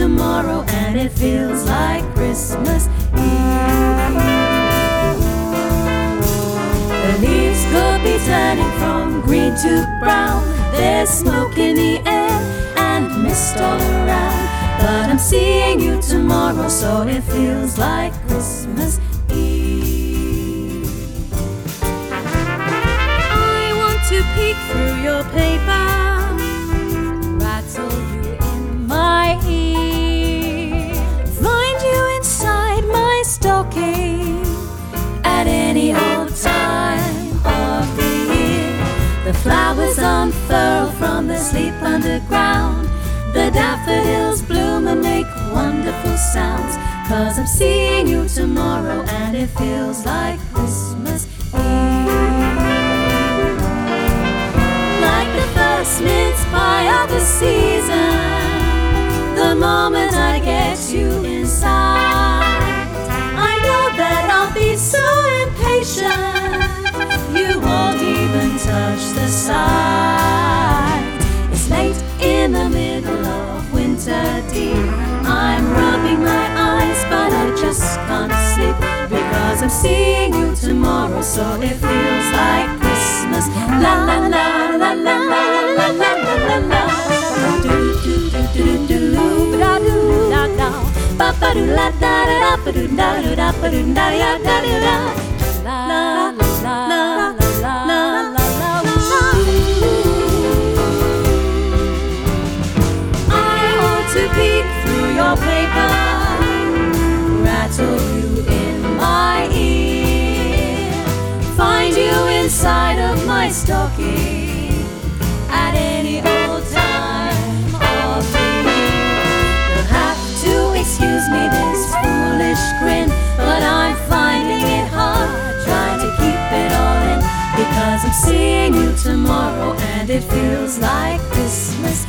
tomorrow, and it feels like Christmas Eve. The leaves could be turning from green to brown. There's smoke in the air and mist all around, but I'm seeing you tomorrow, so it feels like Christmas Eve. I want to peek through your paper, rattle you in my ear, find you inside my stocking at any old time of the year. The flowers unfurl from their sleep underground, the daffodils bloom and make wonderful sounds, 'cause I'm seeing you tomorrow, and it feels like Christmas Eve. Like the first mince pie of the season, the moment I get you inside, I know that I'll be so impatient you won't even touch the side. It's late in the middle of winter, dear. I'm rubbing my eyes, but I just can't sleep, because I'm seeing you tomorrow, so it feels like Christmas. La la la la la la la la la la. Do do do do do do da do da da. Ba ba do la da da da ba do da do da ba do da ya da da da. La la la la la la la. To peek through your paper, rattle you in my ear, find you inside of my stocking at any old time of the year. You'll have to excuse me this foolish grin, but I'm finding it hard trying to keep it all in, because I'm seeing you tomorrow, and it feels like Christmas